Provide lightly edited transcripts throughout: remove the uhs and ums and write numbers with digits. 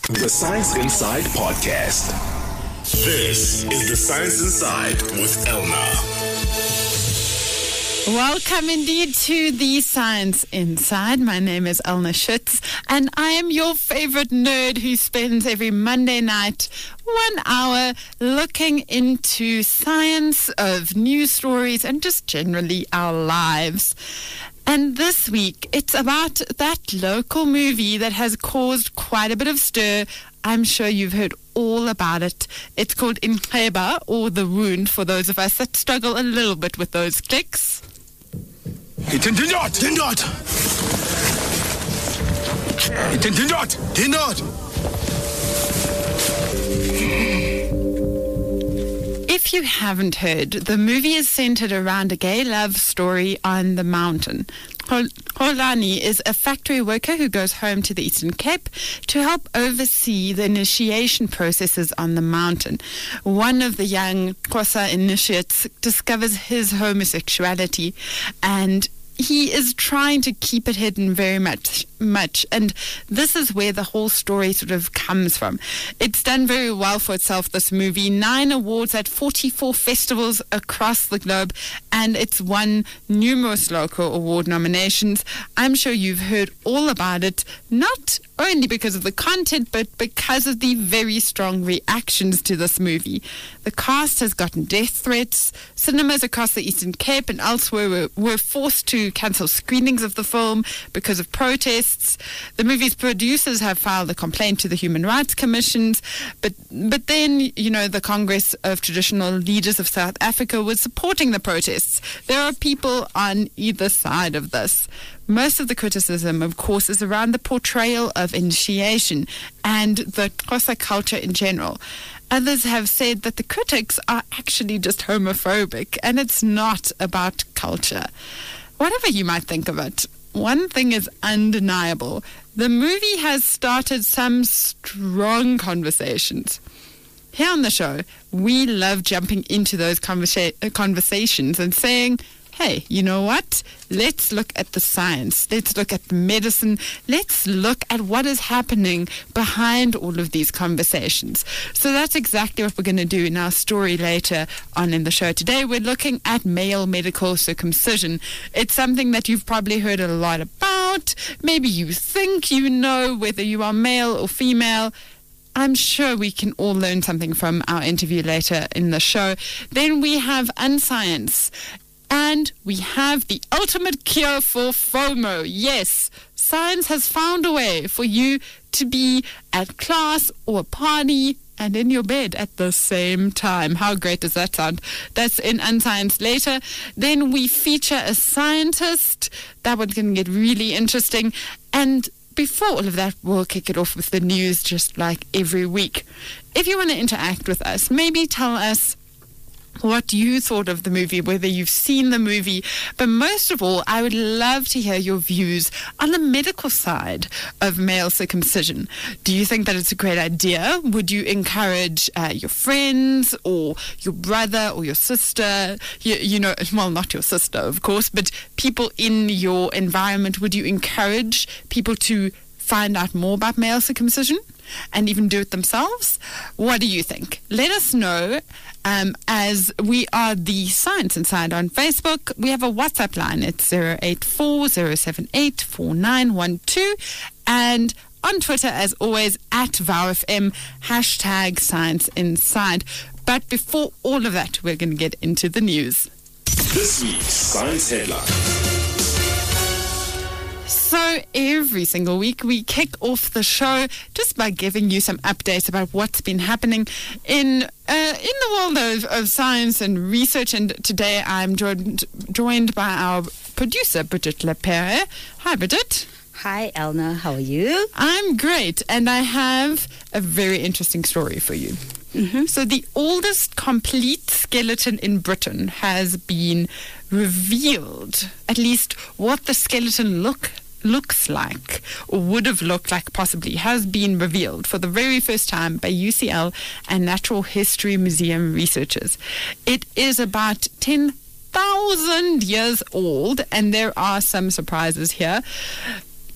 The Science Inside Podcast. This is The Science Inside with Elna. Welcome indeed to The Science Inside. My name is Elna Schutz, and I am your favorite nerd who spends every Monday night 1 hour looking into science of news stories and just generally our lives. And this week, it's about that local movie that has caused quite a bit of stir. I'm sure you've heard all about it. It's called Inqeba, or The Wound, for those of us that struggle a little bit with those clicks. If you haven't heard, the movie is centered around a gay love story on the mountain. Xolani is a factory worker who goes home to the Eastern Cape to help oversee the initiation processes on the mountain. One of the young Xhosa initiates discovers his homosexuality, and he is trying to keep it hidden very much. And this is where the whole story sort of comes from. It's done very well for itself, this movie. 9 awards at 44 festivals across the globe, and it's won numerous local award nominations. I'm sure you've heard all about it, not only because of the content, but because of the very strong reactions to this movie. The cast has gotten death threats. Cinemas across the Eastern Cape and elsewhere were forced to cancel screenings of the film because of protests. The movie's producers have filed a complaint to the Human Rights Commissions, but then, the Congress of Traditional Leaders of South Africa was supporting the protests. There are people on either side of this. Most of the criticism, of course, is around the portrayal of initiation and the Xhosa culture in general. Others have said that the critics are actually just homophobic, and it's not about culture. Whatever you might think of it, one thing is undeniable. The movie has started some strong conversations. Here on the show, we love jumping into those conversations and saying, hey, you know what? Let's look at the science. Let's look at the medicine. Let's look at what is happening behind all of these conversations. So that's exactly what we're going to do in our story later on in the show. Today, we're looking at male medical circumcision. It's something that you've probably heard a lot about. Maybe you think you know whether you are male or female. I'm sure we can all learn something from our interview later in the show. Then we have Unscience. And we have the ultimate cure for FOMO. Yes, science has found a way for you to be at class or a party and in your bed at the same time. How great does that sound? That's in Unscience later. Then we feature a scientist. That one's going to get really interesting. And before all of that, we'll kick it off with the news just like every week. If you want to interact with us, maybe tell us what you thought of the movie, whether you've seen the movie. But most of all, I would love to hear your views on the medical side of male circumcision. Do you think that it's a great idea? Would you encourage your friends or your brother or your sister, well, not your sister, of course, but people in your environment? Would you encourage people to find out more about male circumcision and even do it themselves? What do you think? Let us know. As we are The Science Inside on Facebook. We have a WhatsApp line. It's 084-078-4912. And on Twitter, as always, at VowFM, #Science Inside. But before all of that, we're going to get into the news. This week's Science Headline. So every single week we kick off the show just by giving you some updates about what's been happening in the world of science and research. And today I'm joined by our producer, Bridget Lepere. Hi, Bridget. Hi, Elna. How are you? I'm great, and I have a very interesting story for you. Mm-hmm. So the oldest complete skeleton in Britain has been revealed, at least what the skeleton looks like, or would have looked like possibly, has been revealed for the very first time by UCL and Natural History Museum researchers. It is about 10,000 years old, and there are some surprises here.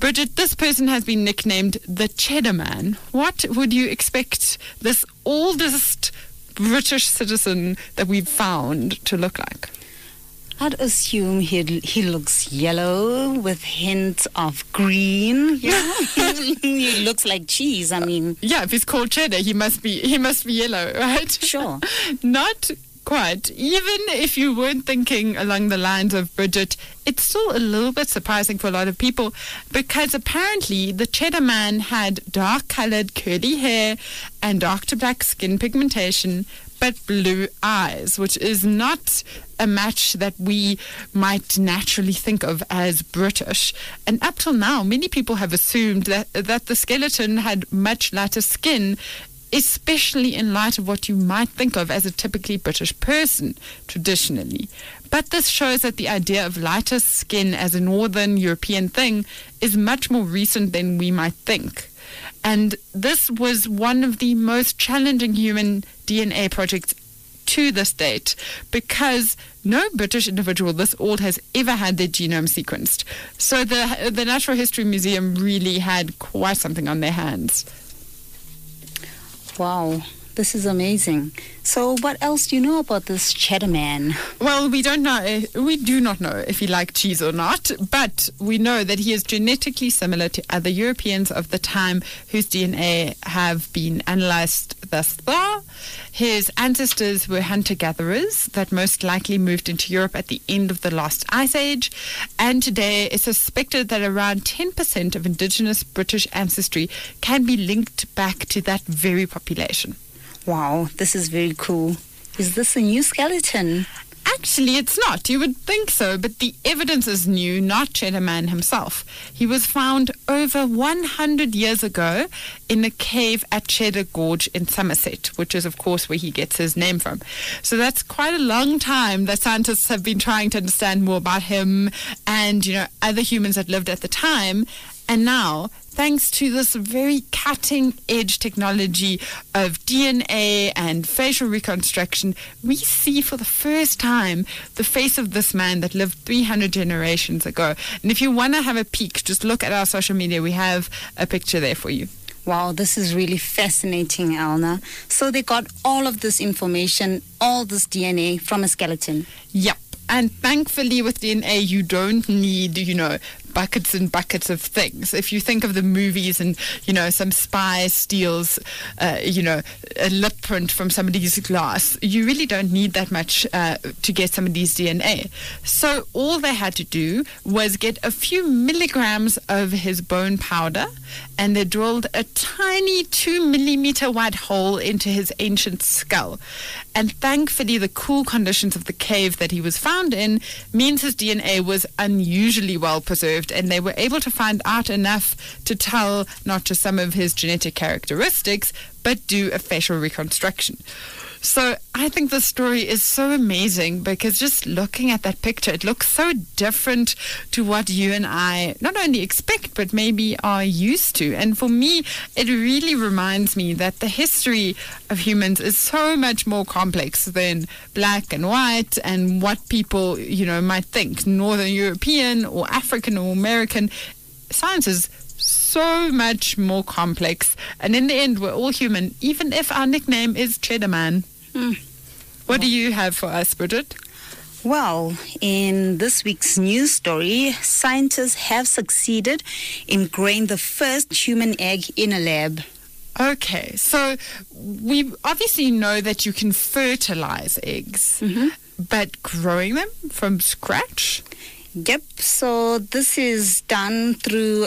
Bridget, this person has been nicknamed the Cheddar Man. What would you expect this oldest British citizen that we've found to look like? I'd assume he looks yellow with hints of green. Yeah, he looks like cheese. I mean, yeah, if he's called cheddar, he must be yellow, right? Sure. Not quite. Even if you weren't thinking along the lines of Bridget, it's still a little bit surprising for a lot of people because apparently the Cheddar Man had dark-colored curly hair and dark to black skin pigmentation, but blue eyes, which is not a match that we might naturally think of as British. And up till now, many people have assumed that the skeleton had much lighter skin, especially in light of what you might think of as a typically British person traditionally. But this shows that the idea of lighter skin as a Northern European thing is much more recent than we might think. And this was one of the most challenging human DNA projects to this date because no British individual this old has ever had their genome sequenced. So the Natural History Museum really had quite something on their hands. wow, this is amazing. So what else do you know about this Cheddar Man? Well, we do not know if he liked cheese or not, but we know that he is genetically similar to other Europeans of the time whose DNA have been analyzed thus far. His ancestors were hunter-gatherers that most likely moved into Europe at the end of the last ice age, and today it's suspected that around 10% of indigenous British ancestry can be linked back to that very population. Wow, this is very cool. Is this a new skeleton? Actually, it's not. You would think so, but the evidence is new, not Cheddar Man himself. He was found over 100 years ago in a cave at Cheddar Gorge in Somerset, which is, of course, where he gets his name from. So that's quite a long time that scientists have been trying to understand more about him and, other humans that lived at the time. And now, thanks to this very cutting-edge technology of DNA and facial reconstruction, we see for the first time the face of this man that lived 300 generations ago. And if you want to have a peek, just look at our social media. We have a picture there for you. Wow, this is really fascinating, Elna. So they got all of this information, all this DNA from a skeleton. Yep. And thankfully with DNA, you don't need, buckets and buckets of things. If you think of the movies and, some spy steals, a lip print from somebody's glass, you really don't need that much to get somebody's DNA. So all they had to do was get a few milligrams of his bone powder, and they drilled a tiny 2 millimeter wide hole into his ancient skull. And thankfully, the cool conditions of the cave that he was found in means his DNA was unusually well preserved, and they were able to find out enough to tell not just some of his genetic characteristics, but do a facial reconstruction. So I think the story is so amazing because just looking at that picture, it looks so different to what you and I not only expect, but maybe are used to. And for me, it really reminds me that the history of humans is so much more complex than black and white and what people, might think, Northern European or African or American. Science is so much more complex. And in the end, we're all human, even if our nickname is Cheddar Man. What do you have for us, Bridget? Well, in this week's news story, scientists have succeeded in growing the first human egg in a lab. Okay, so we obviously know that you can fertilize eggs, but growing them from scratch? Yep, so this is done through...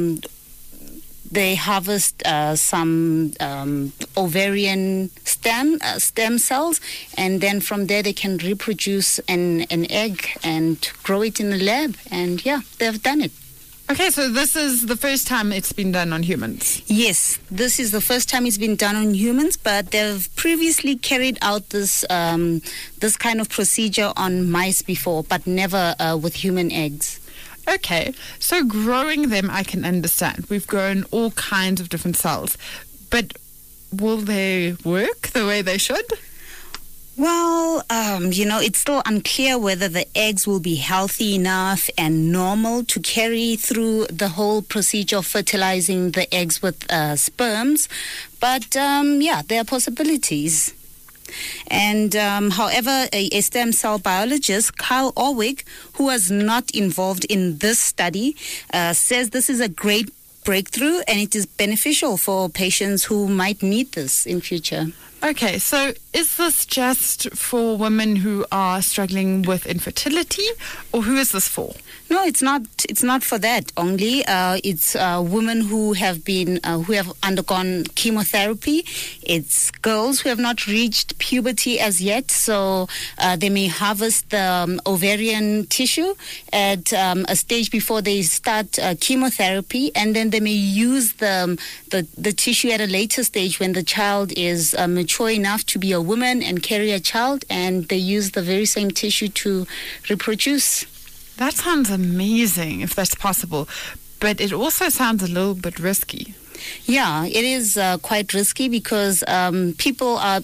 they harvest some ovarian stem cells, and then from there they can reproduce an egg and grow it in the lab. And yeah, they've done it. Okay, so this is the first time it's been done on humans. Yes, this is the first time it's been done on humans, but they've previously carried out this this kind of procedure on mice before, but never with human eggs. Okay, so growing them I can understand. We've grown all kinds of different cells. But will they work the way they should? Well, it's still unclear whether the eggs will be healthy enough and normal to carry through the whole procedure of fertilizing the eggs with sperms. But, there are possibilities. And however, a stem cell biologist, Carl Orwick, who was not involved in this study, says this is a great breakthrough and it is beneficial for patients who might need this in future. Okay, so is this just for women who are struggling with infertility, or who is this for? No, it's not. It's not for that only. It's women who have undergone chemotherapy. It's girls who have not reached puberty as yet, so they may harvest the ovarian tissue at a stage before they start chemotherapy, and then they may use the tissue at a later stage when the child is mature enough to be a woman and carry a child, and they use the very same tissue to reproduce. That sounds amazing, if that's possible, but it also sounds a little bit risky. Yeah, it is quite risky because people are,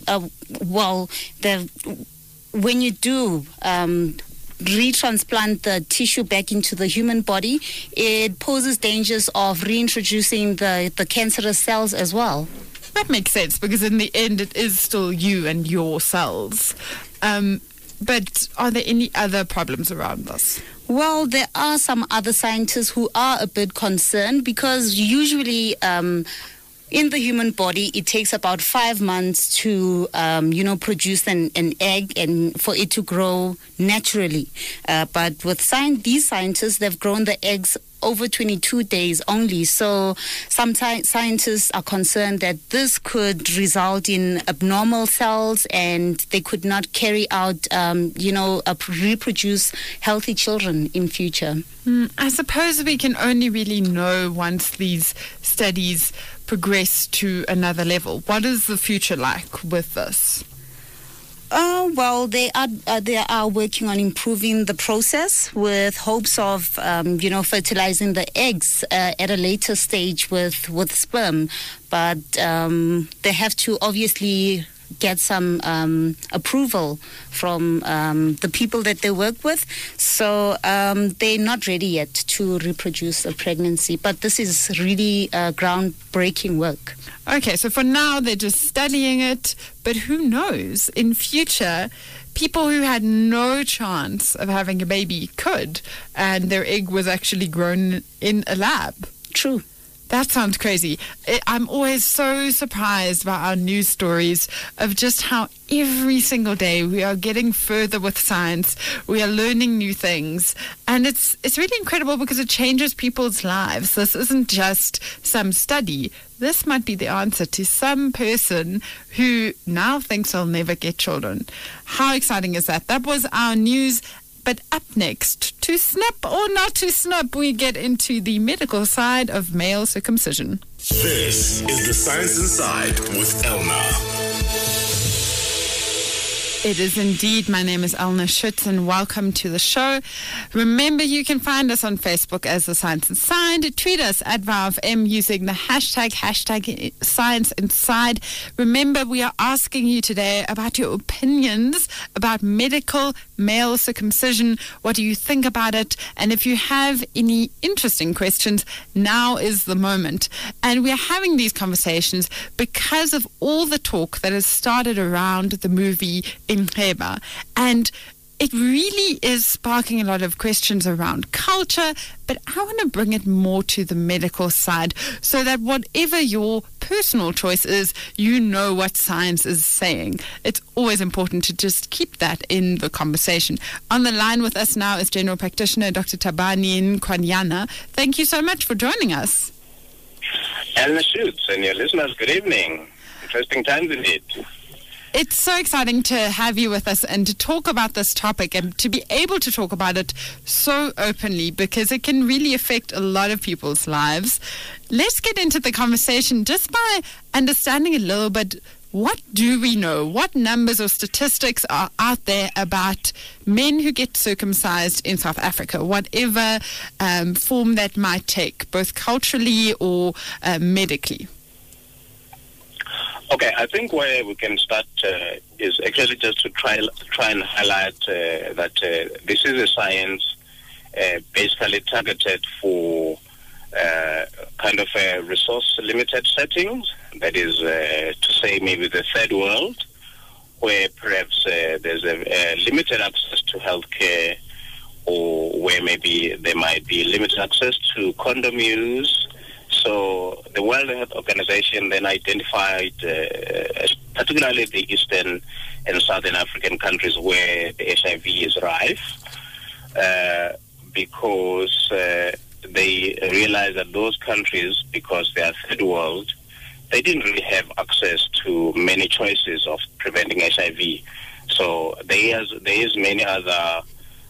when you do retransplant the tissue back into the human body, it poses dangers of reintroducing the cancerous cells as well. That makes sense, because in the end it is still you and your cells. But are there any other problems around this? Well, there are some other scientists who are a bit concerned because usually in the human body it takes about 5 months to produce an egg and for it to grow naturally. But with these scientists, they've grown the eggs over 22 days only. So some scientists are concerned that this could result in abnormal cells and they could not carry out, reproduce healthy children in future. I suppose we can only really know once these studies progress to another level. What is the future like with this? Well, they are working on improving the process with hopes of, fertilizing the eggs at a later stage with sperm. But they have to obviously get some approval from the people that they work with. So they're not ready yet to reproduce a pregnancy. But this is really groundbreaking work. Okay, so for now they're just studying it, but who knows? In future, people who had no chance of having a baby could, and their egg was actually grown in a lab. True. That sounds crazy. I'm always so surprised by our news stories of just how every single day we are getting further with science. We are learning new things. And it's really incredible because it changes people's lives. This isn't just some study. This might be the answer to some person who now thinks they'll never get children. How exciting is that? That was our news. But up next, to snip or not to snip, we get into the medical side of male circumcision. This is The Science Inside with Elna. It is indeed. My name is Elna Schutz and welcome to the show. Remember, you can find us on Facebook as The Science Inside. Tweet us at VowFM using the hashtag Science Inside. Remember, we are asking you today about your opinions about medical male circumcision. What do you think about it? And if you have any interesting questions, now is the moment. And we are having these conversations because of all the talk that has started around the movie Inxeba, and it really is sparking a lot of questions around culture, but I want to bring it more to the medical side so that whatever your personal choice is, you know what science is saying. It's always important to just keep that in the conversation. On the line with us now is General Practitioner Dr. Thabani Nkwanyana. Thank you so much for joining us. Elna Schutz and your listeners, good evening. Interesting times indeed. It's so exciting to have you with us and to talk about this topic and to be able to talk about it so openly because it can really affect a lot of people's lives. Let's get into the conversation just by understanding a little bit, what do we know? What numbers or statistics are out there about men who get circumcised in South Africa, whatever form that might take, both culturally or medically? Okay, I think where we can start is actually just to try and highlight that this is a science basically targeted for kind of resource-limited settings. That is to say, maybe the third world, where perhaps there's a limited access to healthcare, or where maybe there might be limited access to condom use. So the World Health Organization then identified particularly the Eastern and Southern African countries where the HIV is rife, because they realized that those countries, because they are third world, they didn't really have access to many choices of preventing HIV. So there is many other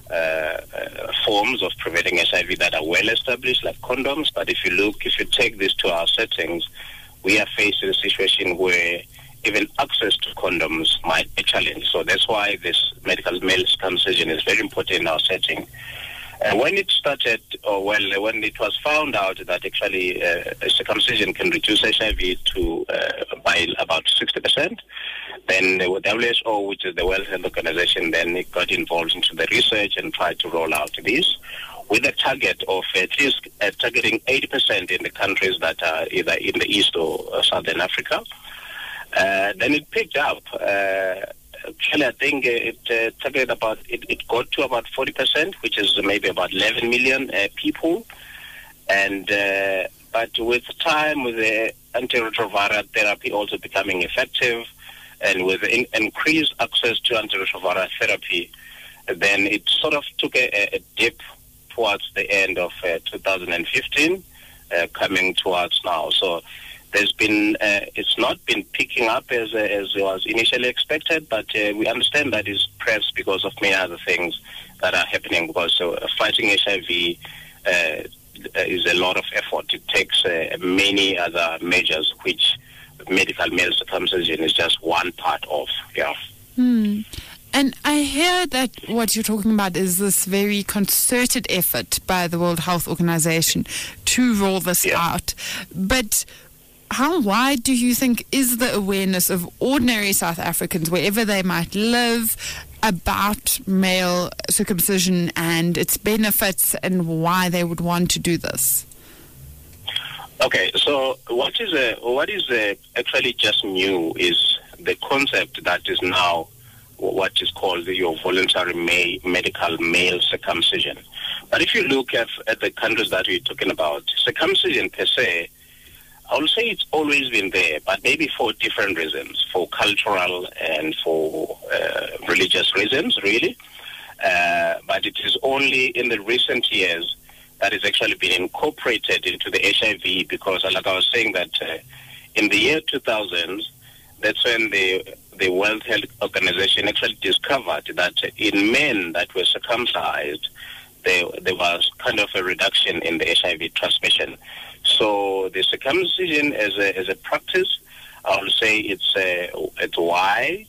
forms of preventing HIV that are well established, like condoms. But if you take this to our settings, we are facing a situation where even access to condoms might be a challenge. So that's why this medical male circumcision is very important in our setting. When it started, when it was found out that actually circumcision can reduce HIV to by about 60%, then the WHO, which is the World Health Organization, then it got involved into the research and tried to roll out this with a target of at least targeting 80% in the countries that are either in the East or Southern Africa. Then it picked up. Actually, I think it targeted it got to about 40%, which is maybe about 11 million people. And but with time, with the antiretroviral therapy also becoming effective, and with increased access to antiretroviral therapy, then it sort of took a dip towards the end of 2015, coming towards now. So there's been it's not been picking up as was initially expected, but we understand that is perhaps because of many other things that are happening, because fighting HIV is a lot of effort. It takes many other measures, which medical male circumcision is just one part of. Yeah. And I hear that what you're talking about is this very concerted effort by the World Health Organization to roll this out. But how wide do you think is the awareness of ordinary South Africans, wherever they might live, about male circumcision and its benefits and why they would want to do this? Okay, so what is actually just new is the concept that is now what is called your voluntary medical male circumcision. But if you look at the countries that we're talking about, circumcision per se, I would say it's always been there, but maybe for different reasons, for cultural and for religious reasons, really. But it is only in the recent years that has actually been incorporated into the HIV, because like I was saying that in the year 2000, that's when the World Health Organization actually discovered that in men that were circumcised, there was kind of a reduction in the HIV transmission. So the circumcision as a practice, I would say it's wide.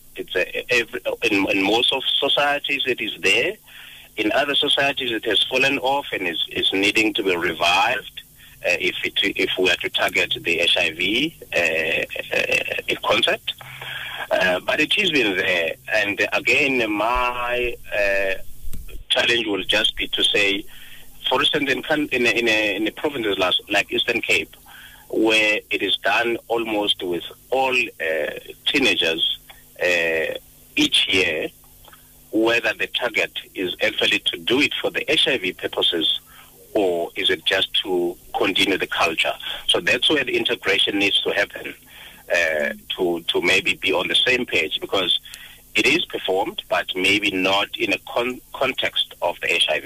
In most of societies it is there. In other societies it has fallen off and is needing to be revived if we are to target the HIV concept. But it has been there. And again, my challenge will just be to say, for instance, in the provinces like Eastern Cape, where it is done almost with all teenagers each year, whether the target is actually to do it for the HIV purposes or is it just to continue the culture. So that's where the integration needs to happen, to maybe be on the same page, because it is performed, but maybe not in a context of the HIV.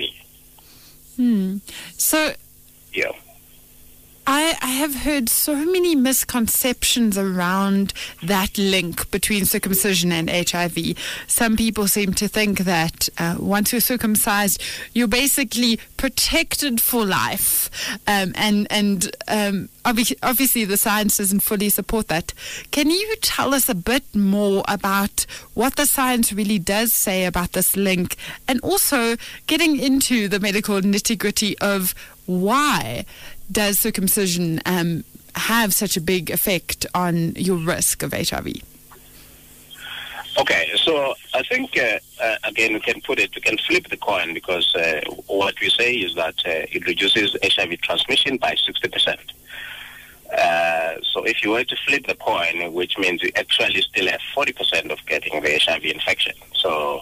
So, yeah. I have heard so many misconceptions around that link between circumcision and HIV. Some people seem to think that once you're circumcised, you're basically protected for life. Obviously the science doesn't fully support that. Can you tell us a bit more about what the science really does say about this link, and also getting into the medical nitty-gritty of why does circumcision have such a big effect on your risk of HIV? Okay, so I think, again, we can flip the coin, because what we say is that it reduces HIV transmission by 60%. So if you were to flip the coin, which means you actually still have 40% of getting the HIV infection. So,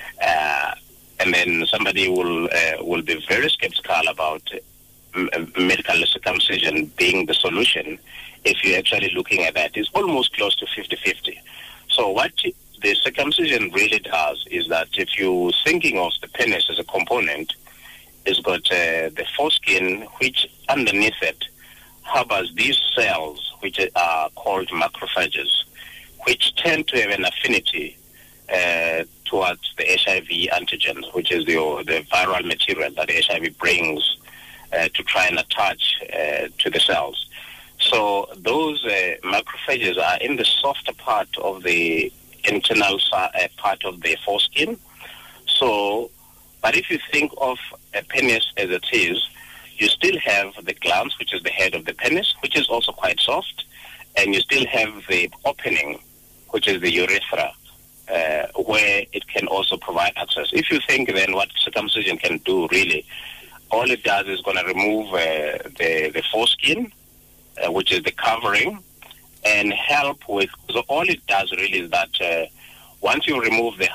and then somebody will be very skeptical about medical circumcision being the solution. If you're actually looking at that, it's almost close to 50-50. So what the circumcision really does is that, if you're thinking of the penis as a component, it's got the foreskin, which underneath it harbors these cells, which are called macrophages, which tend to have an affinity towards the HIV antigens, which is the viral material that the HIV brings to try and attach to the cells. So those macrophages are in the softer part of the internal part of the foreskin. So, but if you think of a penis as it is, you still have the glans, which is the head of the penis, which is also quite soft, and you still have the opening, which is the urethra, where it can also provide access. If you think then what circumcision can do, really, all it does is going to remove the foreskin, which is the covering, and help with. So all it does really is that once you remove the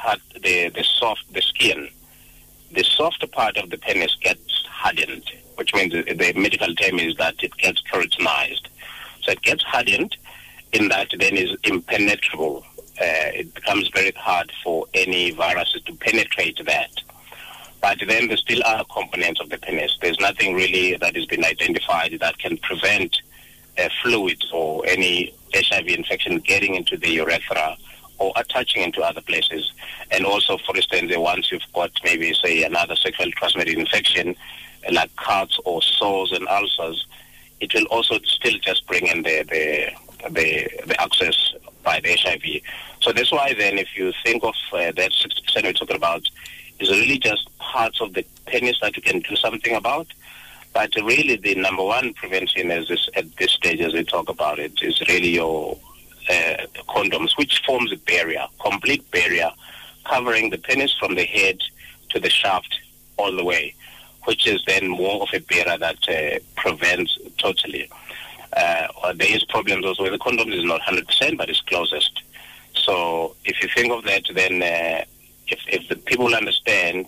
skin, the softer part of the penis gets hardened, which means the medical term is that it gets keratinized. So it gets hardened in that then is impenetrable. It becomes very hard for any viruses to penetrate that. But then there still are components of the penis. There's nothing really that has been identified that can prevent fluids or any HIV infection getting into the urethra or attaching into other places. And also, for instance, once you've got maybe, say, another sexually transmitted infection, like cuts or sores and ulcers, it will also still just bring in the access by the HIV. So that's why then, if you think of that 60% we're talking about, is really just parts of the penis that you can do something about. But really, the number one prevention at this stage, as we talk about it, is really your condoms, which forms a barrier, complete barrier, covering the penis from the head to the shaft all the way, which is then more of a barrier that prevents totally. There is problems also with the condoms is not 100%, but it's closest. So if you think of that, then if the people understand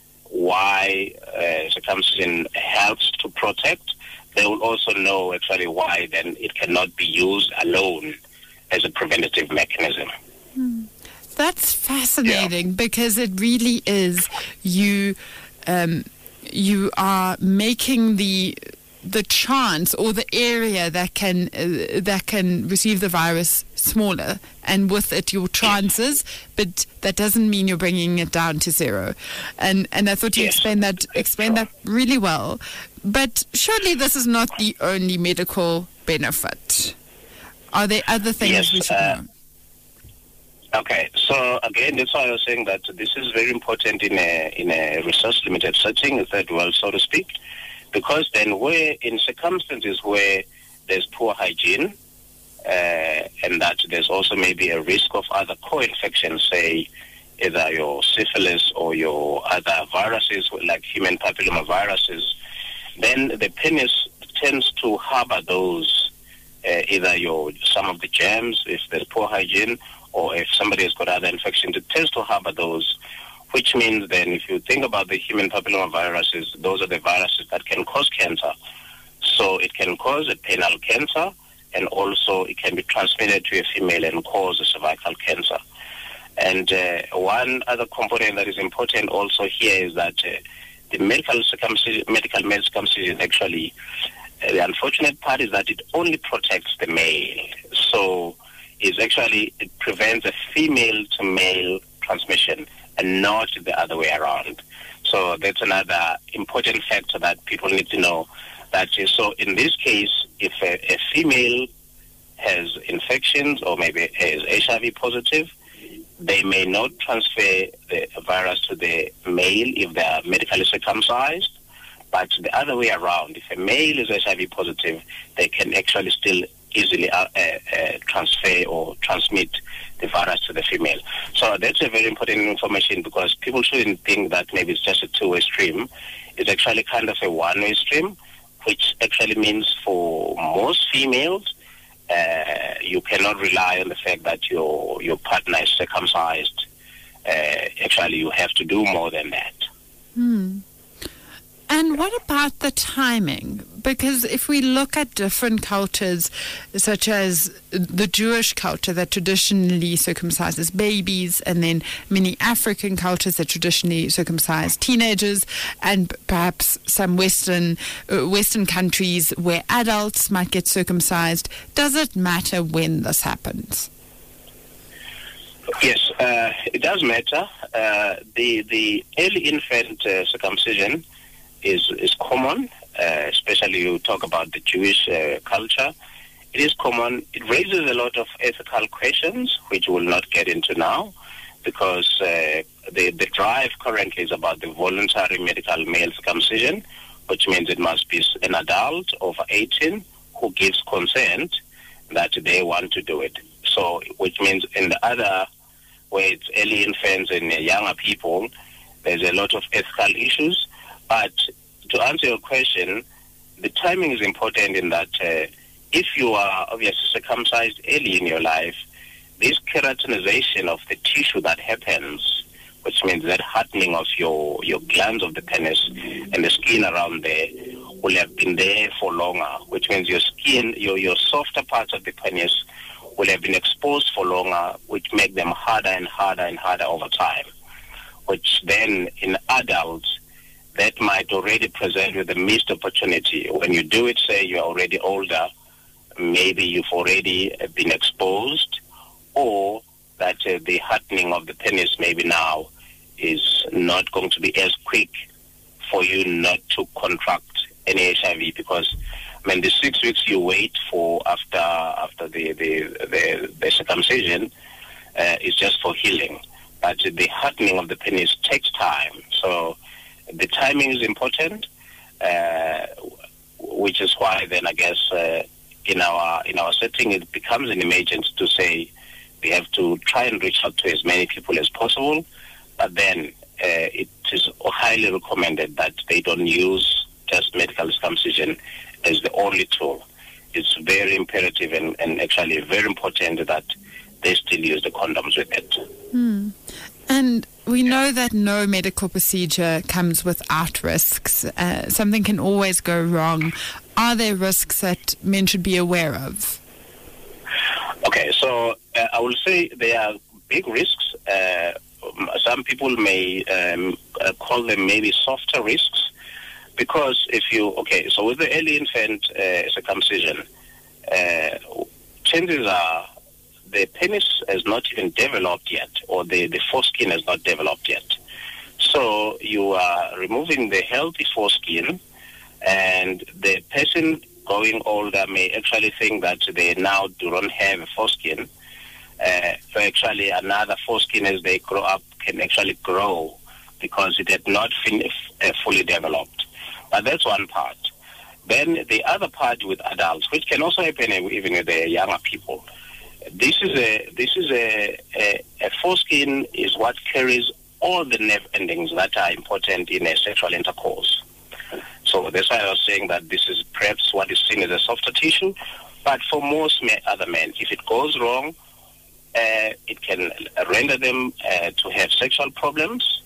why circumcision helps to protect, they will also know actually why then it cannot be used alone as a preventative mechanism. That's fascinating, because it really is you are making the chance or the area that can receive the virus smaller, and with it your chances, but that doesn't mean you're bringing it down to zero. And I thought you explained that really well. But surely this is not the only medical benefit. Are there other things we should know? Okay, so again, that's why I was saying that this is very important in a research limited setting, a third world, so to speak, because then where in circumstances where there's poor hygiene, and that there's also maybe a risk of other co-infections, say either your syphilis or your other viruses like human papillomaviruses, then the penis tends to harbor those, either some of the germs, if there's poor hygiene, or if somebody has got other infections, it tends to harbor those, which means then if you think about the human papillomaviruses, those are the viruses that can cause cancer. So it can cause a penile cancer, and also it can be transmitted to a female and cause a cervical cancer. And one other component that is important also here is that the medical male circumcision actually, the unfortunate part is that it only protects the male. So it prevents a female to male transmission and not the other way around. So that's another important factor that people need to know. So in this case, if a female has infections or maybe is HIV positive, they may not transfer the virus to the male if they are medically circumcised, But the other way around, if a male is HIV positive, they can actually still easily transfer or transmit the virus to the female. So that's a very important information, because people shouldn't think that maybe it's just a two-way stream. It's actually kind of a one-way stream, which actually means for most females, you cannot rely on the fact that your partner is circumcised. Actually, you have to do more than that. And what about the timing? Because if we look at different cultures, such as the Jewish culture that traditionally circumcises babies, and then many African cultures that traditionally circumcise teenagers, and perhaps some Western countries where adults might get circumcised, does it matter when this happens? Yes, it does matter. The early infant circumcision is common, especially you talk about the Jewish culture. It is common. It raises a lot of ethical questions, which we'll not get into now, because the drive currently is about the voluntary medical male circumcision, which means it must be an adult over 18 who gives consent that they want to do it. So, which means in the other where it's early infants and younger people, there's a lot of ethical issues. But to answer your question, the timing is important in that if you are obviously circumcised early in your life, this keratinization of the tissue that happens, which means that hardening of your glands of the penis and the skin around there, will have been there for longer, which means your skin, your softer parts of the penis will have been exposed for longer, which make them harder and harder and harder over time, which then in adults, that might already present with a missed opportunity. When you do it, say you're already older, maybe you've already been exposed, or that the hardening of the penis maybe now is not going to be as quick for you not to contract any HIV, because the 6 weeks you wait for after the circumcision is just for healing. But the hardening of the penis takes time. So the timing is important, which is why then I guess in our setting it becomes an emergency to say we have to try and reach out to as many people as possible, but then it is highly recommended that they don't use just medical circumcision as the only tool. It's very imperative and actually very important that they still use the condoms with it. And we know that no medical procedure comes without risks. Something can always go wrong. Are there risks that men should be aware of? Okay, so I will say there are big risks. Some people may call them maybe softer risks, because so with the early infant circumcision, chances are the penis has not even developed yet, or the foreskin has not developed yet. So you are removing the healthy foreskin, and the person going older may actually think that they now do not have a foreskin. So actually another foreskin as they grow up can actually grow because it had not fully developed. But that's one part. Then the other part with adults, which can also happen even with the younger people. This is a foreskin is what carries all the nerve endings that are important in a sexual intercourse. So that's why I was saying that this is perhaps what is seen as a softer tissue. But for most other men, if it goes wrong, it can render them to have sexual problems,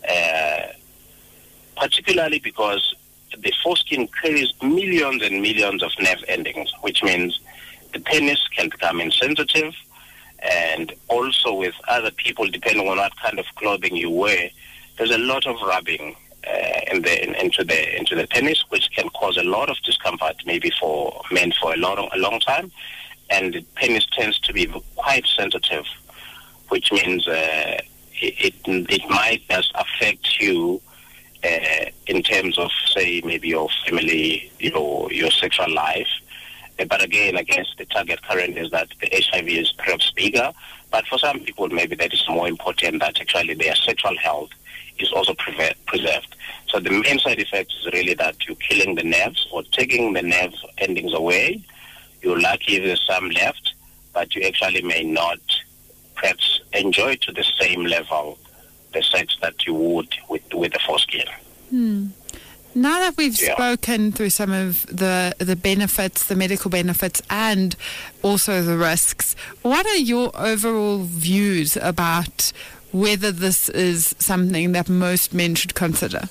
particularly because the foreskin carries millions and millions of nerve endings, which means the penis can become insensitive, and also with other people, depending on what kind of clothing you wear, there's a lot of rubbing into the penis, which can cause a lot of discomfort, maybe for men for a long time, and the penis tends to be quite sensitive, which means it might just affect you in terms of, say, maybe your family, your sexual life. But again, I guess the target current is that the HIV is perhaps bigger. But for some people, maybe that is more important, that actually their sexual health is also preserved. So the main side effect is really that you're killing the nerves or taking the nerve endings away. You're lucky if there's some left, but you actually may not perhaps enjoy to the same level the sex that you would with the foreskin. Now that we've spoken through some of the benefits, the medical benefits, and also the risks, what are your overall views about whether this is something that most men should consider?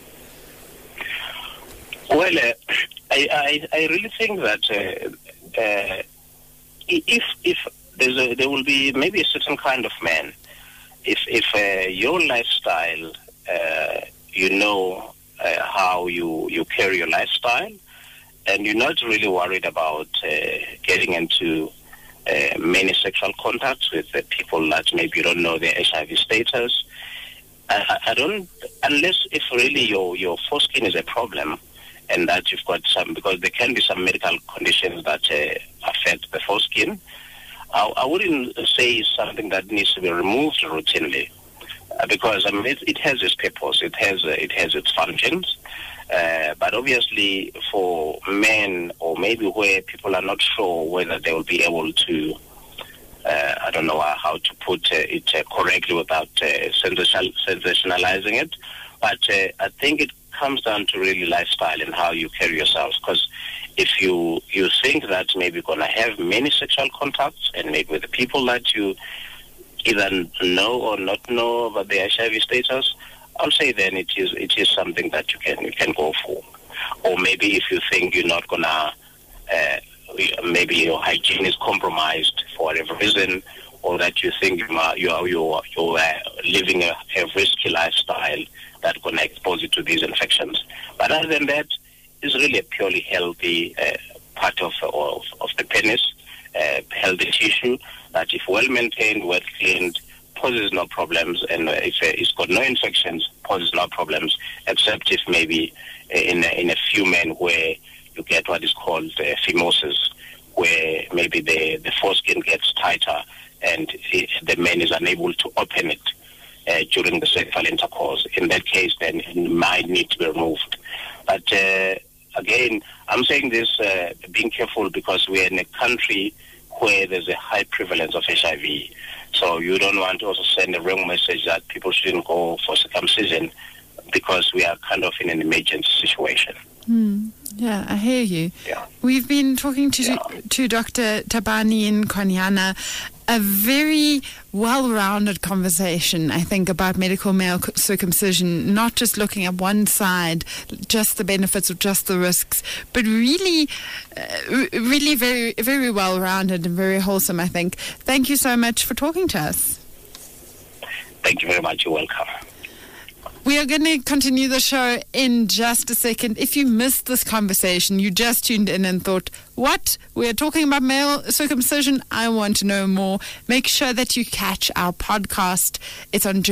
Well, I really think that if there will be maybe a certain kind of man, if your lifestyle, how you carry your lifestyle, and you're not really worried about getting into many sexual contacts with people that maybe you don't know their HIV status. I don't, unless if really your foreskin is a problem, and that you've got some, because there can be some medical conditions that affect the foreskin. I wouldn't say it's something that needs to be removed routinely, because it has its purpose, it has its functions. But obviously, for men, or maybe where people are not sure whether they will be able to, I don't know how to put it correctly without sensationalizing it, but I think it comes down to really lifestyle and how you carry yourselves. Because if you think that maybe you're going to have many sexual contacts, and maybe with the people that you either know or not know about their HIV status, I'll say then it is something that you can go for. Or maybe if you think you're not gonna, maybe your hygiene is compromised for whatever reason, or that you think you're living a risky lifestyle that's gonna expose you to these infections. But other than that, it's really a purely healthy part of the penis, healthy tissue that, if well maintained, well cleaned, poses no problems, and if it's got no infections, poses no problems, except if maybe in a few men where you get what is called phimosis, where maybe the foreskin gets tighter and the man is unable to open it during the sexual intercourse. In that case, then it might need to be removed. But again, I'm saying this being careful, because we're in a country where there's a high prevalence of HIV. So you don't want to also send a wrong message that people shouldn't go for circumcision, because we are kind of in an emergency situation. Yeah, I hear you. Yeah. We've been talking to Dr. Thabani Nkonyana, a very well-rounded conversation, I think, about medical male circumcision, not just looking at one side, just the benefits or just the risks, but really very, very well-rounded and very wholesome, I think. Thank you so much for talking to us. Thank you very much. You're welcome. We are going to continue the show in just a second. If you missed this conversation, you just tuned in and thought, what? We're talking about male circumcision? I want to know more. Make sure that you catch our podcast. It's on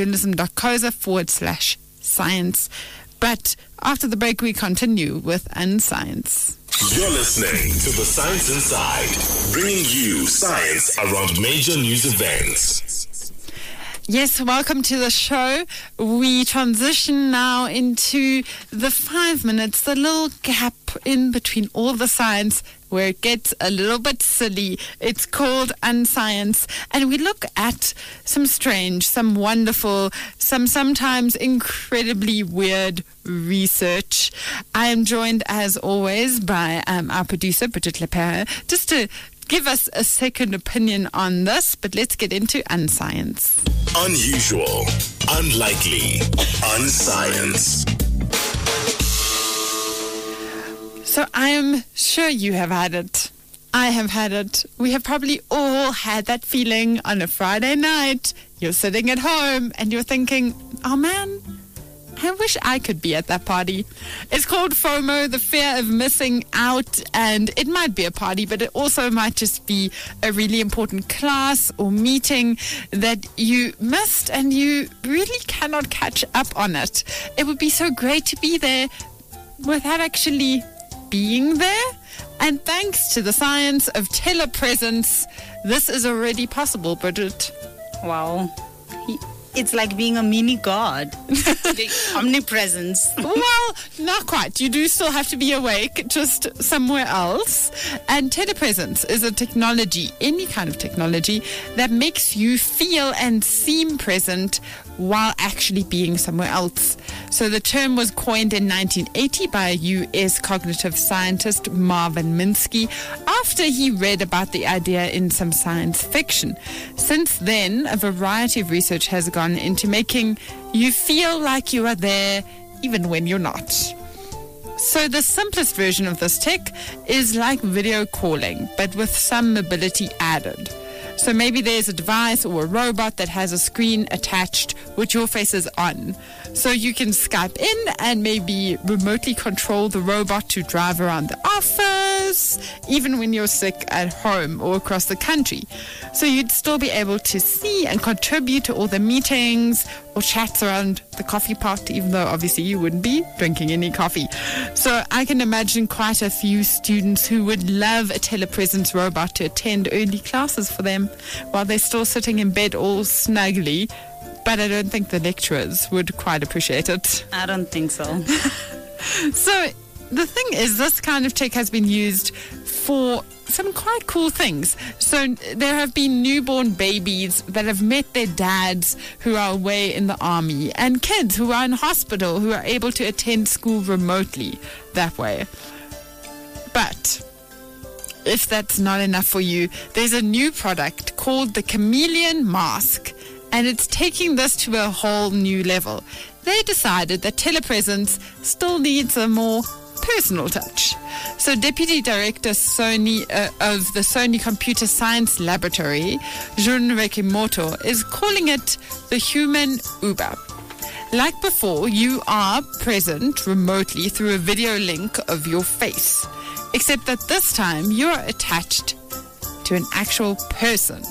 journalism.coza/science. But after the break, we continue with Unscience. You're listening to The Science Inside, bringing you science around major news events. Yes, welcome to the show. We transition now into the 5 minutes, the little gap in between all the science where it gets a little bit silly. It's called Unscience, and we look at some strange, some wonderful, some sometimes incredibly weird research. I am joined, as always, by our producer, Bridget Lepere, just to give us a second opinion on this, but let's get into Unscience. Unusual, unlikely, Unscience. So I am sure you have had it. I have had it. We have probably all had that feeling on a Friday night. You're sitting at home and you're thinking, oh man, I wish I could be at that party. It's called FOMO, the fear of missing out, and it might be a party, but it also might just be a really important class or meeting that you missed and you really cannot catch up on it. It would be so great to be there without actually being there. And thanks to the science of telepresence, this is already possible, Bridget. Wow. It's like being a mini god. The omnipresence. Well, not quite. You do still have to be awake, just somewhere else. And telepresence is a technology, any kind of technology, that makes you feel and seem present while actually being somewhere else. So the term was coined in 1980 by U.S. cognitive scientist Marvin Minsky after he read about the idea in some science fiction. Since then, a variety of research has gone into making you feel like you are there even when you're not. So the simplest version of this tech is like video calling, but with some mobility added. So maybe there's a device or a robot that has a screen attached which your face is on. So you can Skype in and maybe remotely control the robot to drive around the office, even when you're sick at home or across the country. So you'd still be able to see and contribute to all the meetings or chats around the coffee pot, even though obviously you wouldn't be drinking any coffee. So I can imagine quite a few students who would love a telepresence robot to attend early classes for them while they're still sitting in bed all snugly. But I don't think the lecturers would quite appreciate it. I don't think so. So the thing is, this kind of tech has been used for some quite cool things. So there have been newborn babies that have met their dads who are away in the army, and kids who are in hospital who are able to attend school remotely that way. But if that's not enough for you, there's a new product called the Chameleon Mask, and it's taking this to a whole new level. They decided that telepresence still needs a more personal touch. So Deputy Director of the Sony Computer Science Laboratory, Jun Rekimoto, is calling it the human Uber. Like before, you are present remotely through a video link of your face, except that this time you are attached to an actual person.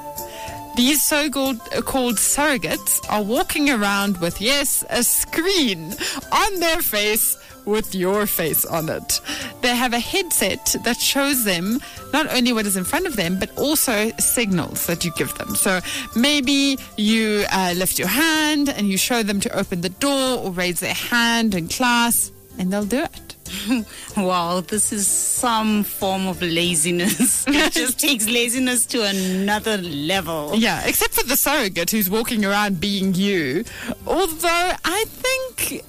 These so-called surrogates are walking around with, yes, a screen on their face with your face on it. They have a headset that shows them not only what is in front of them, but also signals that you give them. So maybe you lift your hand and you show them to open the door or raise their hand in class, and they'll do it. Wow, this is some form of laziness. It just takes laziness to another level. Yeah, except for the surrogate who's walking around being you. Although I think,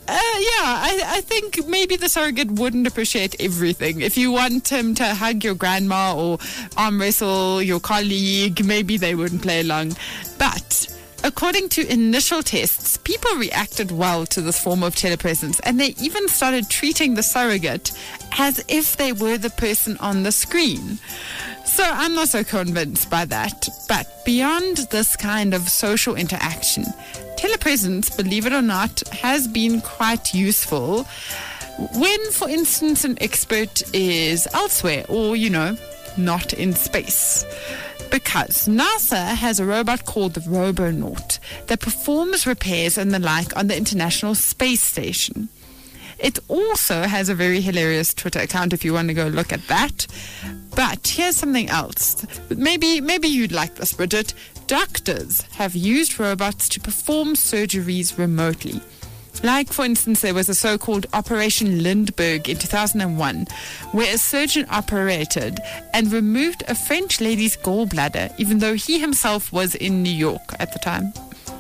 I think maybe the surrogate wouldn't appreciate everything. If you want him to hug your grandma or arm wrestle your colleague, maybe they wouldn't play along. But according to initial tests, people reacted well to this form of telepresence, and they even started treating the surrogate as if they were the person on the screen. So I'm not so convinced by that. But beyond this kind of social interaction, telepresence, believe it or not, has been quite useful when, for instance, an expert is elsewhere or, not in space. Because NASA has a robot called the Robonaut that performs repairs and the like on the International Space Station. It also has a very hilarious Twitter account if you want to go look at that. But here's something else. Maybe you'd like this, Bridget. Doctors have used robots to perform surgeries remotely. Like, for instance, there was a so-called Operation Lindbergh in 2001, where a surgeon operated and removed a French lady's gallbladder, even though he himself was in New York at the time.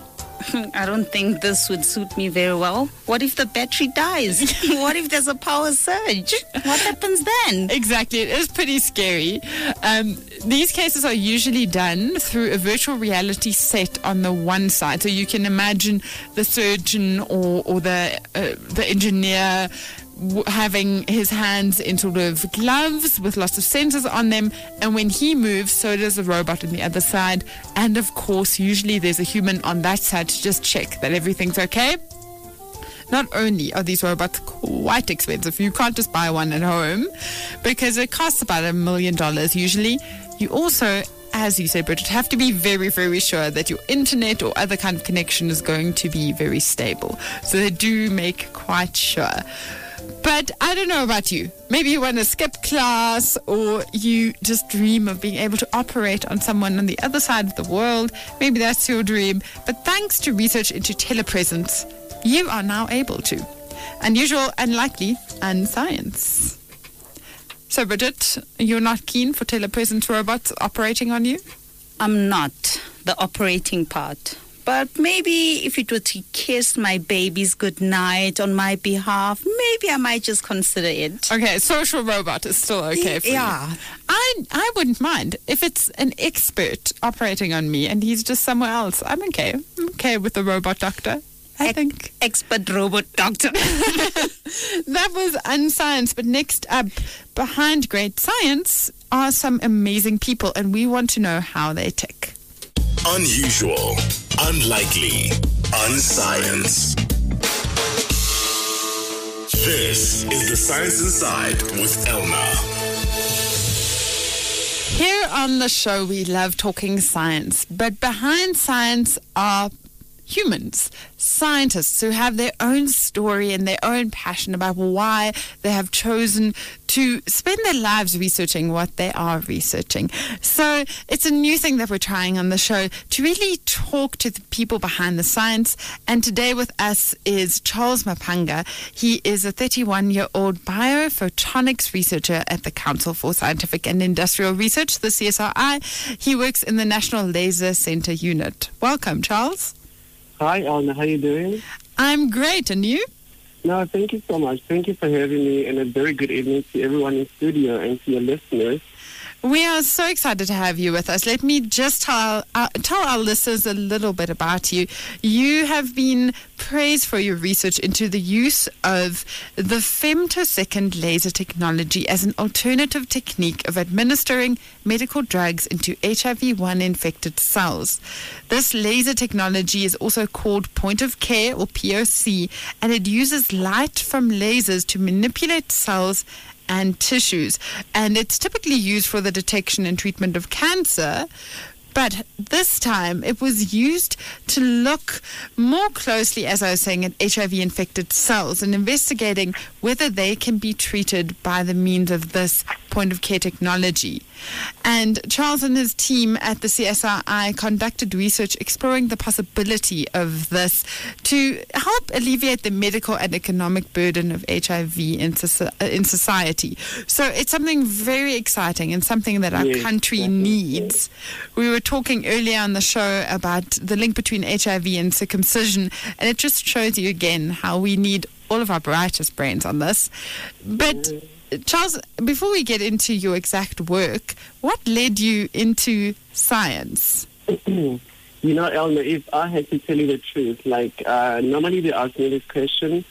I don't think this would suit me very well. What if the battery dies? What if there's a power surge? What happens then? Exactly. It is pretty scary. These cases are usually done through a virtual reality set on the one side. So you can imagine the surgeon or the engineer having his hands in sort of gloves with lots of sensors on them, and when he moves, so does the robot on the other side. And of course, usually there's a human on that side to just check that everything's okay. Not only are these robots quite expensive, you can't just buy one at home because it costs about $1 million usually. You also, as you said, Bridget, have to be very, very sure that your internet or other kind of connection is going to be very stable. So they do make quite sure. But I don't know about you. Maybe you want to skip class, or you just dream of being able to operate on someone on the other side of the world. Maybe that's your dream. But thanks to research into telepresence, you are now able to. Unusual, unlikely, and science. So, Bridget, you're not keen for telepresence robots operating on you? I'm not the operating part. But maybe if it were to kiss my babies goodnight on my behalf, maybe I might just consider it. Okay, social robot is still okay for you. I wouldn't mind. If it's an expert operating on me and he's just somewhere else, I'm okay. I'm okay with the robot doctor, I think. Expert robot doctor. That was unscience. But next up, behind great science are some amazing people, and we want to know how they tick. Unusual, unlikely, unscience. This is the Science Inside with Elna. Here on the show, we love talking science, but behind science are humans, scientists who have their own story and their own passion about why they have chosen to spend their lives researching what they are researching. So it's a new thing that we're trying on the show to really talk to the people behind the science. And today with us is Charles Mapanga. He is a 31-year-old biophotonics researcher at the Council for Scientific and Industrial Research, the CSRI. He works in the National Laser Center Unit. Welcome, Charles. Hi, Elna. How are you doing? I'm great. And you? No, thank you so much. Thank you for having me, and a very good evening to everyone in studio and to your listeners. We are so excited to have you with us. Let me just tell our listeners a little bit about you. You have been praised for your research into the use of the femtosecond laser technology as an alternative technique of administering medical drugs into HIV-1 infected cells. This laser technology is also called point of care, or POC, and it uses light from lasers to manipulate cells and tissues, and it's typically used for the detection and treatment of cancer. But this time it was used to look more closely, as I was saying, at HIV-infected cells and investigating whether they can be treated by the means of this point-of-care technology. And Charles and his team at the CSRI conducted research exploring the possibility of this to help alleviate the medical and economic burden of HIV in society. So it's something very exciting and something that our country needs. We were talking earlier on the show about the link between HIV and circumcision, and it just shows you again how we need all of our brightest brains on this. But Charles, before we get into your exact work, what led you into science? You know, Elna, if I had to tell you the truth, normally they ask me this question,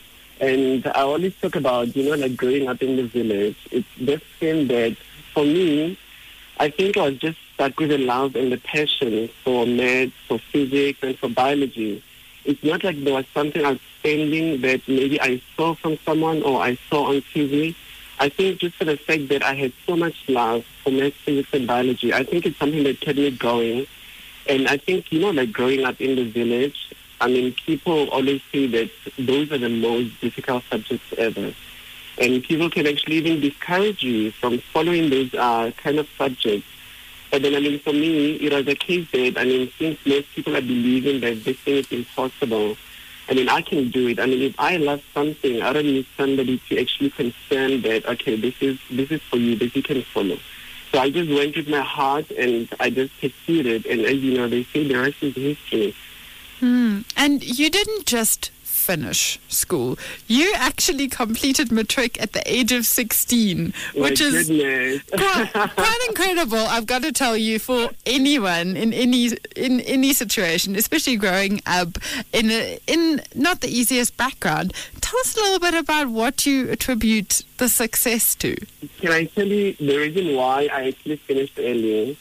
and I always talk about, growing up in the village. It's this thing that, for me, I think I was just stuck with the love and the passion for maths, for physics, and for biology. It's not like there was something outstanding that maybe I saw from someone or I saw on TV. I think just for the fact that I had so much love for maths, physics, and biology, I think it's something that kept me going. And I think, growing up in the village, people always say that those are the most difficult subjects ever. And people can actually even discourage you from following those kind of subjects. But then, for me, it was a case that, since most people are believing that this thing is impossible, I can do it. If I love something, I don't need somebody to actually confirm that, okay, this is for you, this you can follow. So I just went with my heart and I just pursued it. And as you know, they say the rest is history. And you didn't just finish school. You actually completed matric at the age of 16, which is quite incredible, I've got to tell you, for anyone in any situation, especially growing up in not the easiest background. Tell us a little bit about what you attribute the success to. Can I tell you the reason why I actually finished early?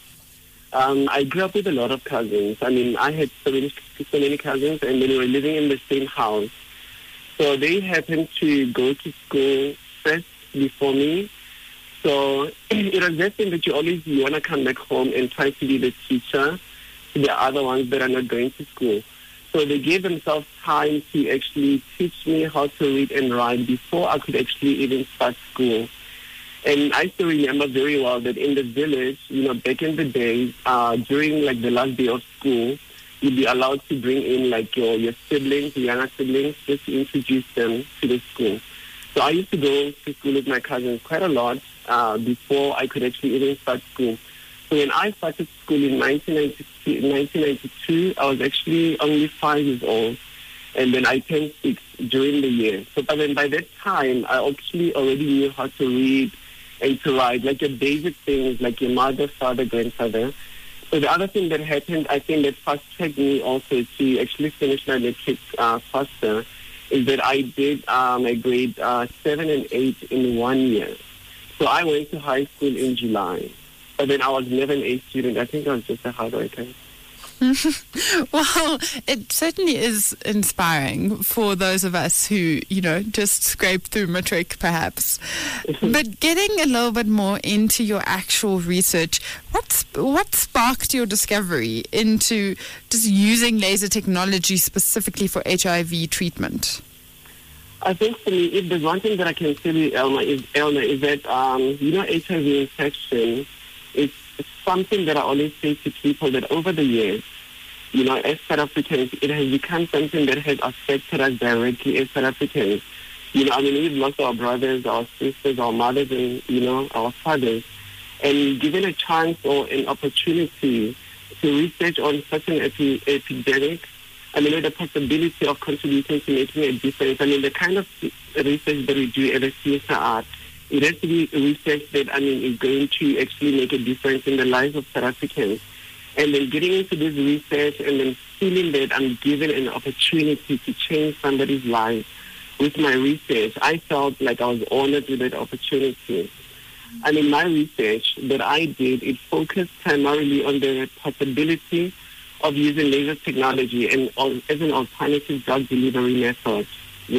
I grew up with a lot of cousins. I had so many cousins, and then we were living in the same house. So they happened to go to school first before me. So it was that thing that you want to come back home and try to be the teacher to the other ones that are not going to school. So they gave themselves time to actually teach me how to read and write before I could actually even start school. And I still remember very well that in the village, back in the days, during like the last day of school, you'd be allowed to bring in like your siblings, your younger siblings, just to introduce them to the school. So I used to go to school with my cousins quite a lot before I could actually even start school. So when I started school in 1992, I was actually only 5 years old. And then I turned 6 during the year. So but then by that time, I actually already knew how to read and to write, like your basic things, like your mother, father, grandfather. So the other thing that happened, I think that fast-tracked me also to actually finish my matric faster, is that I did my grade 7 and 8 in 1 year. So I went to high school in July. But then I was never an A student. I think I was just a hard worker. Well, it certainly is inspiring for those of us who, just scrape through matric, perhaps. But getting a little bit more into your actual research, what sparked your discovery into just using laser technology specifically for HIV treatment? I think for me, if there's one thing that I can tell you, Elna, is that, HIV infection, it's something that I always say to people that over the years, as South Africans, it has become something that has affected us directly as South Africans. We've lost our brothers, our sisters, our mothers, and, our fathers. And given a chance or an opportunity to research on such an epidemic, the possibility of contributing to making a difference. The kind of research that we do at the CSIR, it has to be research that, is going to actually make a difference in the lives of South Africans. And then getting into this research and then feeling that I'm given an opportunity to change somebody's life with my research, I felt like I was honored with that opportunity. My research that I did, it focused primarily on the possibility of using laser technology and as an alternative drug delivery method,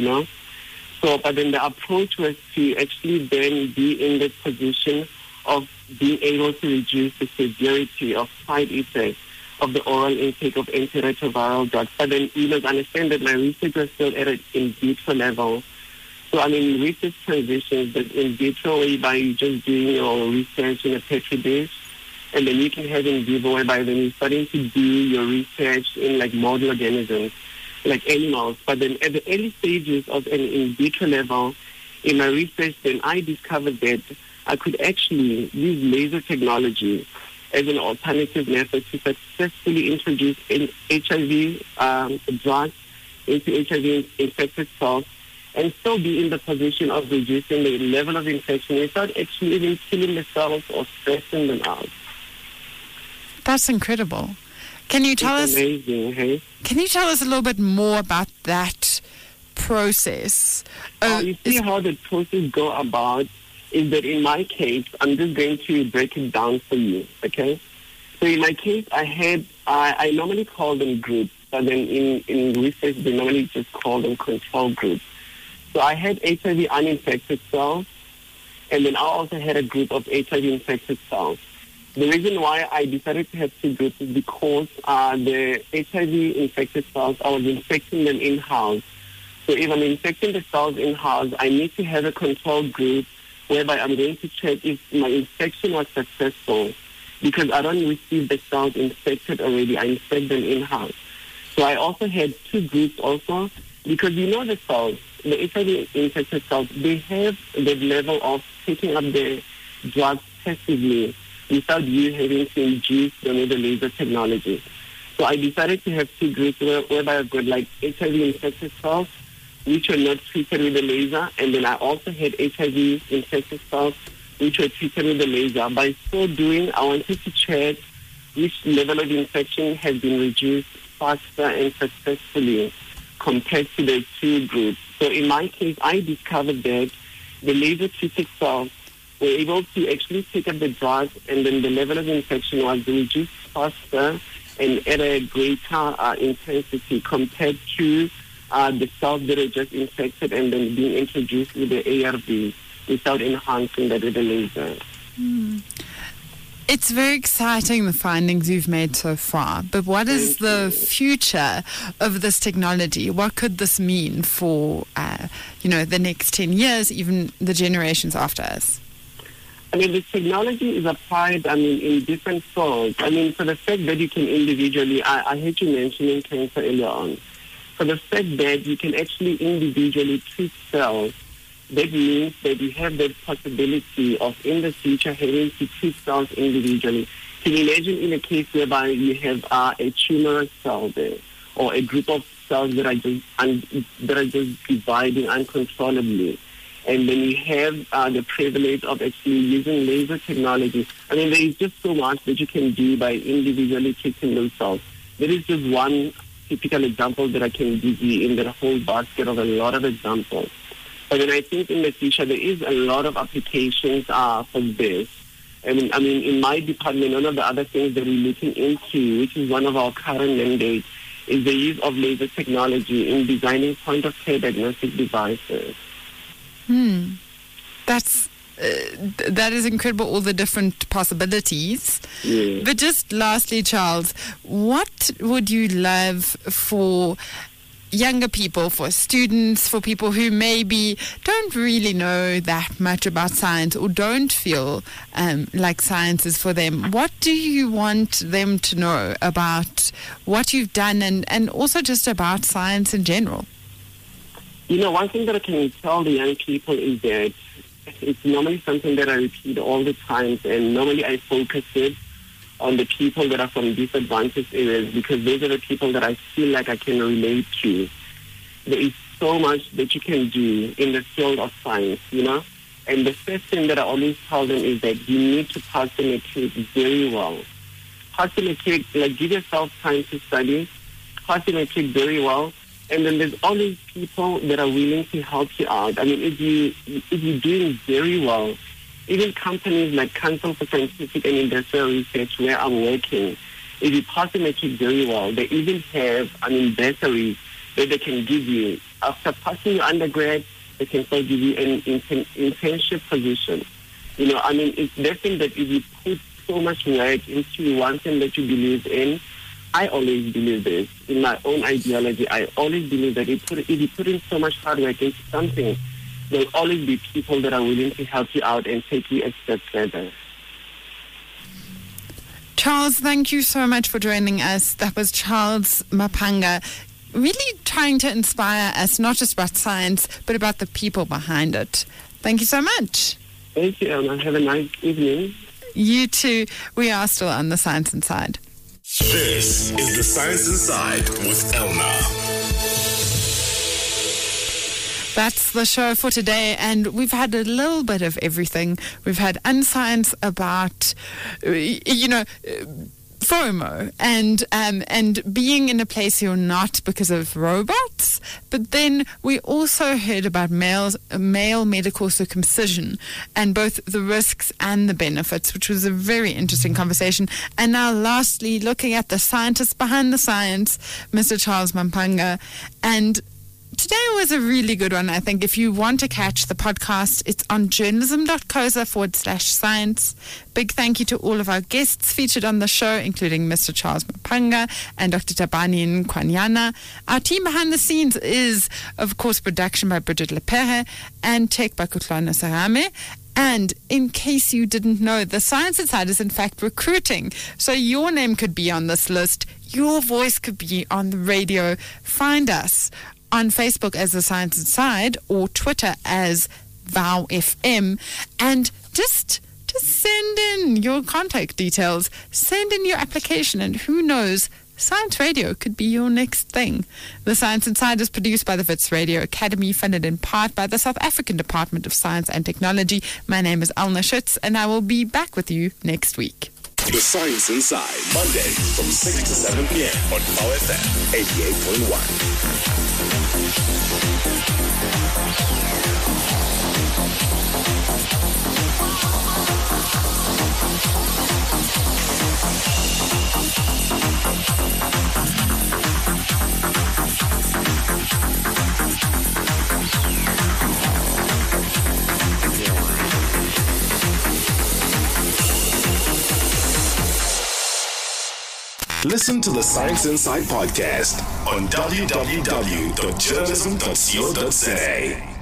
So, but then the approach was to actually then be in the position of being able to reduce the severity of side effects of the oral intake of antiretroviral drugs. But then, understand that my research was still at an in vitro level. So, research transitions, but in vitro whereby you're just doing your research in a petri dish, and then you can have in vivo whereby then you're starting to do your research in like model organisms, like animals. But then at the early stages of an in vitro level, in my research, then I discovered that I could actually use laser technology as an alternative method to successfully introduce HIV drugs into HIV-infected cells and still be in the position of reducing the level of infection without actually even killing the cells or stressing them out. That's incredible. Can you tell us? Amazing, hey? Can you tell us a little bit more about that process? You see how the process go about is that in my case, I'm just going to break it down for you, okay? So in my case, I normally call them groups, but then in research, they normally just call them control groups. So I had HIV uninfected cells, and then I also had a group of HIV infected cells. The reason why I decided to have two groups is because the HIV infected cells, I was infecting them in-house. So if I'm infecting the cells in-house, I need to have a control group whereby I'm going to check if my infection was successful, because I don't receive the cells infected already. I infect them in-house. So I also had two groups also, because the cells, the HIV-infected cells, they have the level of taking up the drugs passively without you having to induce them with the laser technology. So I decided to have two groups whereby I've got like HIV-infected cells, which were not treated with the laser, and then I also had HIV-infected cells, which were treated with the laser. By so doing, I wanted to check which level of infection has been reduced faster and successfully compared to the two groups. So in my case, I discovered that the laser-treated cells were able to actually take up the drug, and then the level of infection was reduced faster and at a greater intensity compared to the cells that are just infected and then being introduced with the ARV without enhancing that with the laser. It's very exciting, the findings you've made so far. But what is the future of this technology? What could this mean for, the next 10 years, even the generations after us? I mean, this technology is applied, in different fields. For the fact that you can individually, I heard you mentioning cancer earlier on. For the fact that you can actually individually treat cells, that means that you have that possibility of, in the future, having to treat cells individually. Can you imagine in a case whereby you have a tumorous cell there, or a group of cells that are just dividing uncontrollably, and then you have the privilege of actually using laser technology? There is just so much that you can do by individually treating those cells. There is just one typical example that I can give you in that whole basket of a lot of examples. But then I think in the future there is a lot of applications for this. In my department, one of the other things that we're looking into, which is one of our current mandates, is the use of laser technology in designing point-of-care diagnostic devices. That is incredible, all the different possibilities. Yeah. But just lastly, Charles, what would you love for younger people, for students, for people who maybe don't really know that much about science or don't feel like science is for them? What do you want them to know about what you've done and also just about science in general? One thing that I can tell the young people is that it's normally something that I repeat all the time, and normally I focus it on the people that are from disadvantaged areas, because those are the people that I feel like I can relate to. There is so much that you can do in the field of science, And the first thing that I always tell them is that you need to pass the matric very well. Pass the matric, give yourself time to study, pass the matric very well, and then there's always people that are willing to help you out. If you're doing very well, even companies like Council for Scientific and Industrial Research, where I'm working, if you pass the matric very well, they even have bursaries that they can give you. After passing your undergrad, they can still give you an internship position. It's definitely that if you put so much work into one thing that you believe in, I always believe this. In my own ideology, I always believe that if you put in so much hard work into something, there will always be people that are willing to help you out and take you a step further. Charles, thank you so much for joining us. That was Charles Maphanga, really trying to inspire us, not just about science, but about the people behind it. Thank you so much. Thank you, Elna. Have a nice evening. You too. We are still on The Science Inside. This is The Science Inside with Elna. That's the show for today, and we've had a little bit of everything. We've had unscience about, FOMO and being in a place you're not because of robots. But then we also heard about male medical circumcision and both the risks and the benefits, which was a very interesting conversation. And now lastly, looking at the scientist behind the science, Mr. Charles Maphanga. And today was a really good one, I think. If you want to catch the podcast, it's on journalism.coza/science. Big thank you to all of our guests featured on the show, including Mr. Charles Maphanga and Dr. Tabani Nkwanyana. Our team behind the scenes is, of course, production by Bridget Lepere and tech by Kutlwana Sarame. And in case you didn't know, The Science Inside is in fact recruiting. So your name could be on this list. Your voice could be on the radio. Find us on Facebook as The Science Inside or Twitter as VowFM, and just send in your contact details, send in your application, and who knows, Science Radio could be your next thing. The Science Inside is produced by the Wits Radio Academy, funded in part by the South African Department of Science and Technology. My name is Elna Schutz, and I will be back with you next week. The Science Inside, Monday from 6 to 7 p.m. on VowFM 88.1. Listen to the Science Inside podcast on www.journalism.co.za.